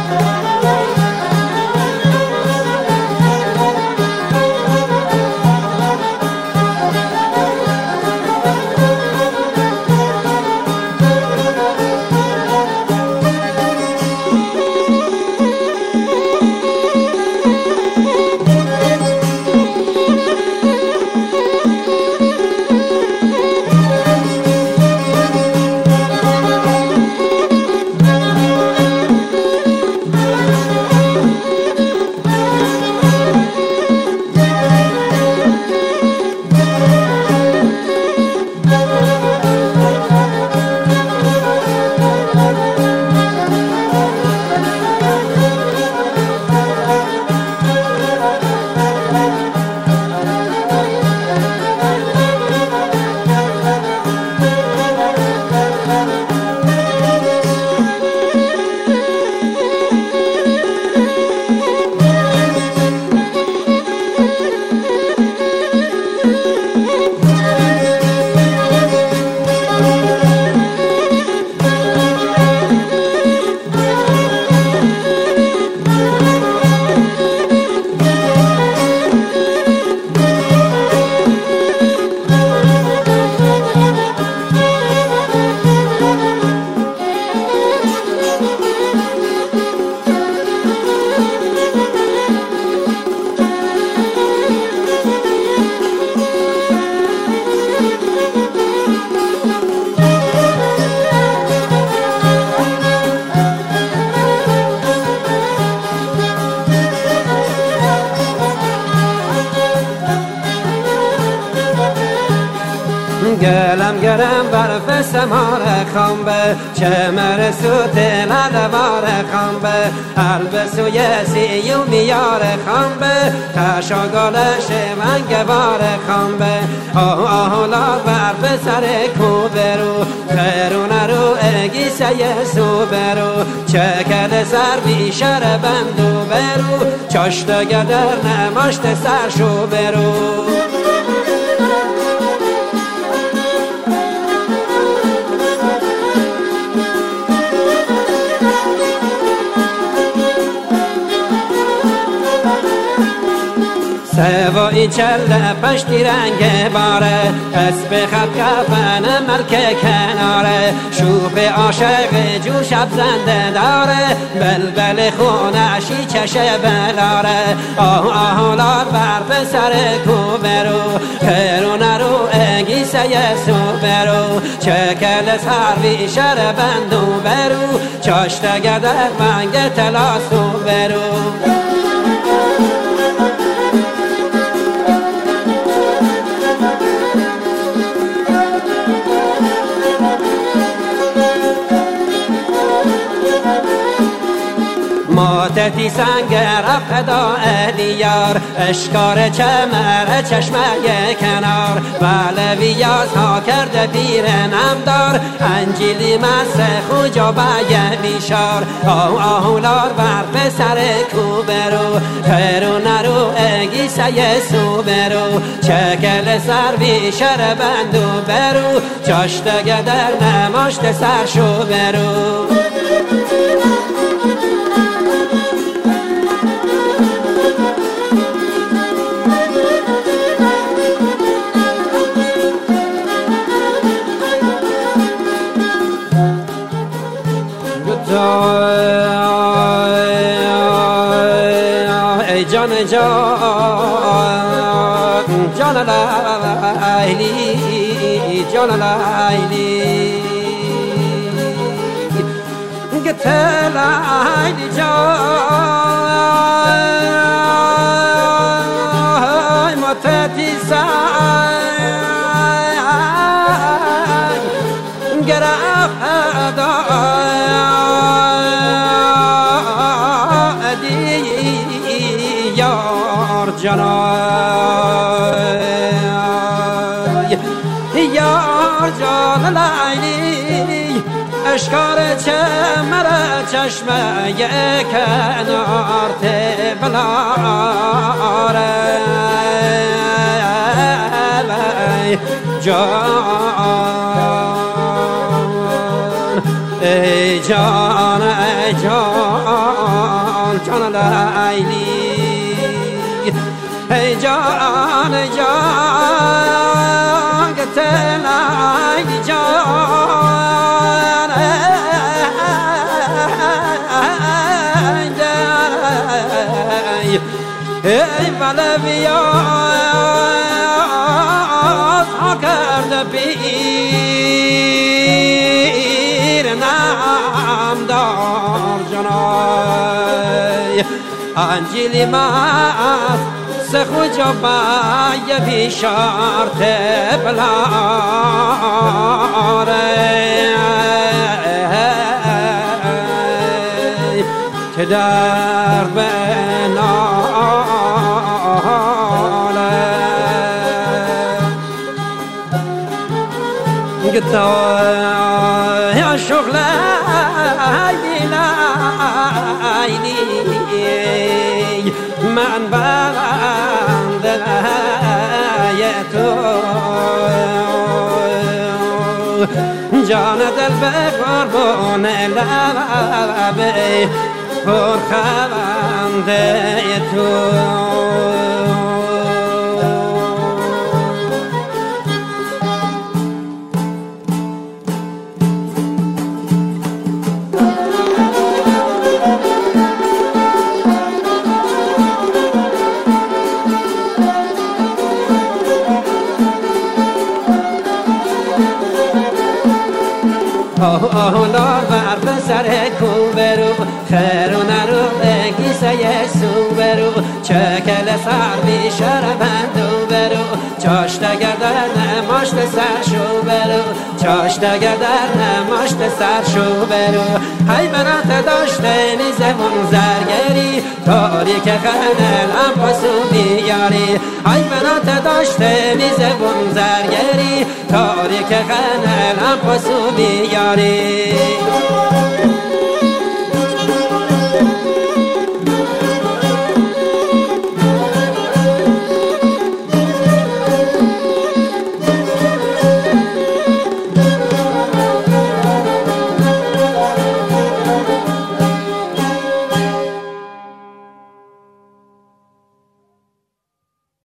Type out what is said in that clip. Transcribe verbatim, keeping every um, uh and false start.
گلم گرم برف سمار خامبه چه مرسو تلالوار خامبه البسو یسی و میار خامبه تشاگالش منگوار خامبه آه آهولا برف سر کوبرو خیرون رو اگیسه یسو برو چکل سر بیشر بندو برو چاشت گدر نماشت سر شو برو سوایی چله پشتی رنگ باره اسب خط کفن ملک کناره شوف عاشق جو شب زنده داره بلبل خونشی چشه بلاره آه آهولار بر به سر کوبرو خیرونه رو اگیسه یسو برو چکل سروی شر بندو برو چاشت گدر منگ تلاسو برو ماتتی سنگ رفت دا الیار اشکار چمر چشمه کنار ولویاز ها کرده پیر نمدار انجیلی مسخ و جابه بیشار آه آهولار بر سر کوبرو خیرون رو اگیسه یسو برو چکل سر بیشر بندو برو چاشت گدر نماشت سر شو برو ای جان جان جان لیلی جان لیلی گت لیلی جان ماتتی سنگ گرفت یار جانای یار جان لیلی اشکار چمر چشمه کنار تبلاره جان ای جان ای جان جان لیلی ای جان ای جان گتل ای جان ای بلویات ها کرده بیر نامدار جنای انجیلی مات سخو جبای بیشارت بلاره که در بناله گتا یا شغل لیلی من بنده تو جان دل به قربان لبه پر خنده تو آهنار بر بسر کوبرو خیرون رو بگیسه سو برو چکل سر بیشر بندو برو چاشته گردر نماشت سر شو برو چاشته گردر نماشت سر شو برو حیبنات داشته نیزمون زرگری تاریک خنل هم پاسو بیاری حیبنات داشته نیزمون زرگری تاریک خنل هم پاسو بیاری